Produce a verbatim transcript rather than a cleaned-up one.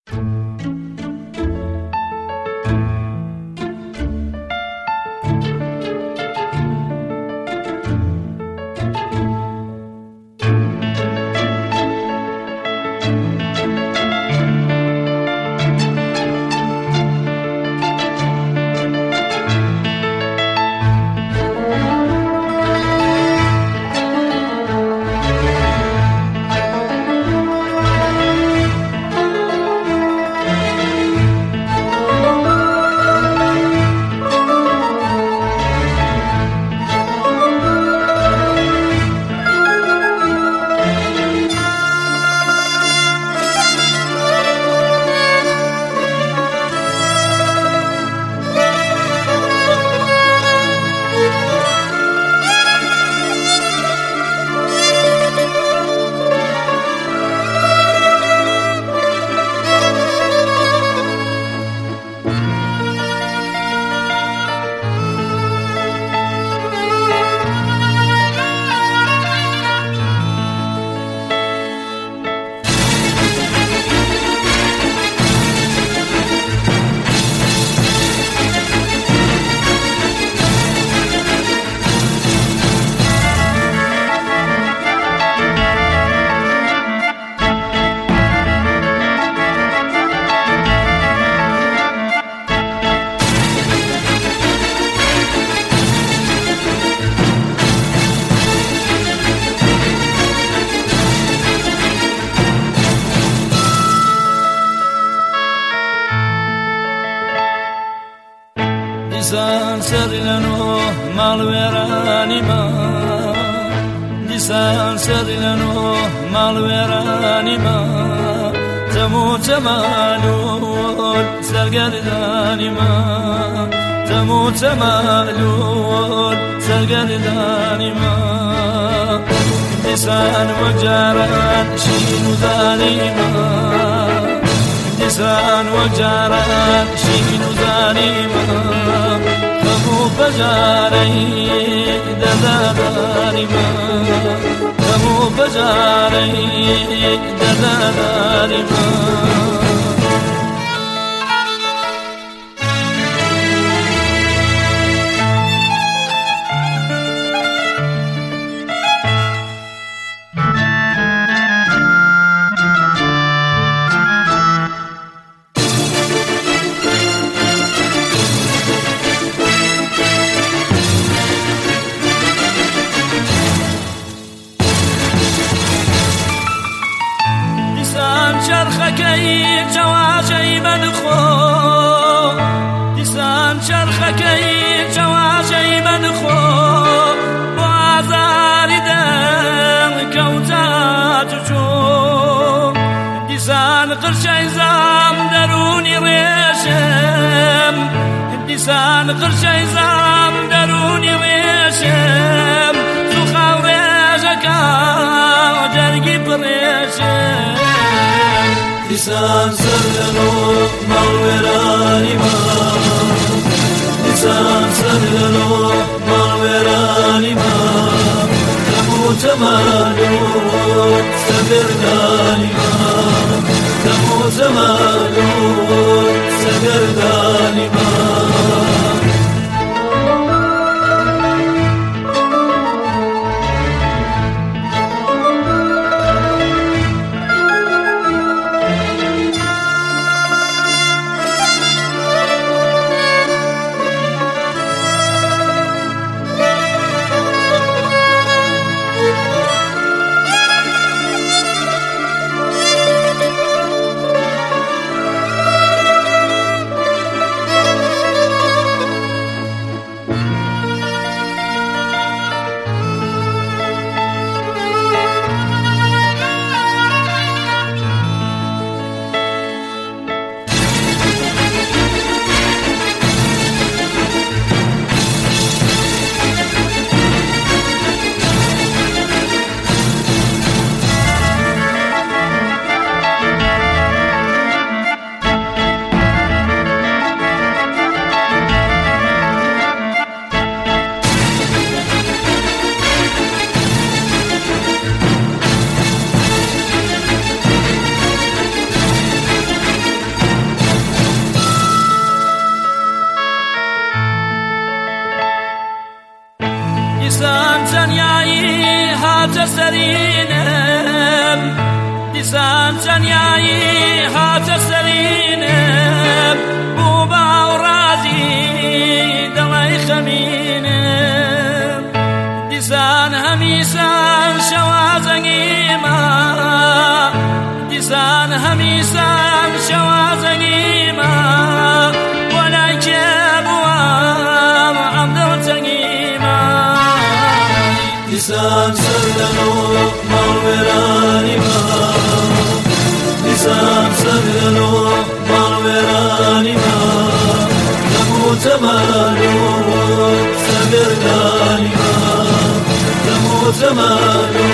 دیسان سر لنو مال ویرانی ما دیسان سر لنو مال ویرانی ما تمو تمالول سرگردانی ما تمو تمالول سرگردانی ما دیسان وجاران شین و ظالما دیسان وجاران شین و ظالما تمو بجاری ددادانی ما تمو بجاری ددادانی ما چرخەکەی جەواژەی بەنخۆ دیسان چرخەکەی جەواژەی بەنخۆ بۆ ئازاری دەم کەوتات چۆ دیسان قرشەی زام دەرونی ڕێشم دیسان قرشەی زام دەرونی ڕێشم تو خاوڕێژەکە جەرگی پڕێشم دیسان سر لنو مال ویرانی ما دیسان سر لنو مال ویرانی ما تمو تمالون سرگردانی ما تمو تمالون سرگردانی ما هاتە سەرینم دیسان چەنیایی هاتە سەرینم بوو باوڕازی دڵی خەمینم دیسان هەمیسان شەوازەنگیمە دیسان هەمیسان شەوازەنگیمە بۆ لای کێ بووەم ئەم دڵتەنگیمە دیسان سەردەنۆ ماڵوێرانیمە دیسان سەردەنۆ ماڵوێرانیمە دەموو تەمەلوت سەگەردانیمە دەموو تەمەلوت